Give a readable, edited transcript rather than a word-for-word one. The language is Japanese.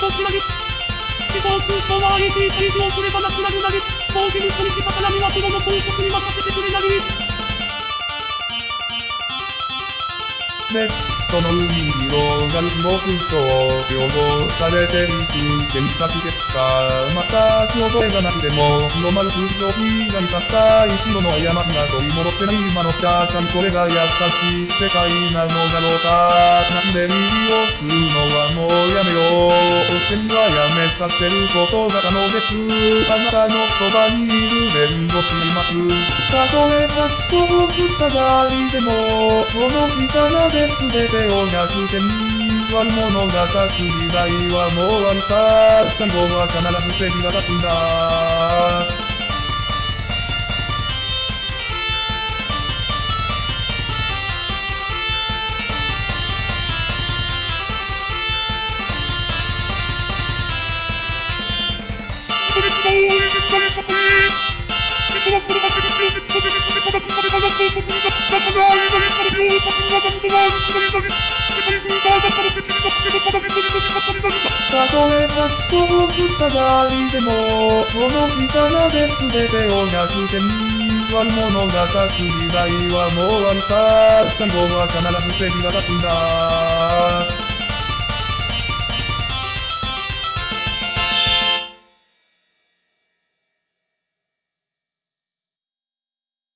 し投げ。理想通称は IT 会議をすればなくなる投げ。某事務所に来たからにはプロの本職に任せてくれ投げ。 ネットの海に広がる誹謗中傷、擁護されていく検索結果、全く覚えがなくても広まる通常被害たった一度の過ちが取り戻せない今の社会、これが優しい世界なのだろうか。なんで耳をするのはもうやめよう。全部はやめさせることが可能です。あなたのそばにいる弁護士います。たとえちょっとしたがりでも、この力で全てを逆転。悪者が立つ時代はもう終わりさ。最後は必ず正義が立つんだ。 そこで希望を永遠なり社会。人はその負け口をネットで見せて叩くされ話そうとするが、仲が合えないしゃべりを書くは何度はあるくらいだね。世界中があなたの敵になってもただ一人の味方になるんだ。 たとえちょっとしたがりでも、この力で全てを逆転。悪者が立つ時代はもう終わりさ。最後は必ず正義が立つんだ。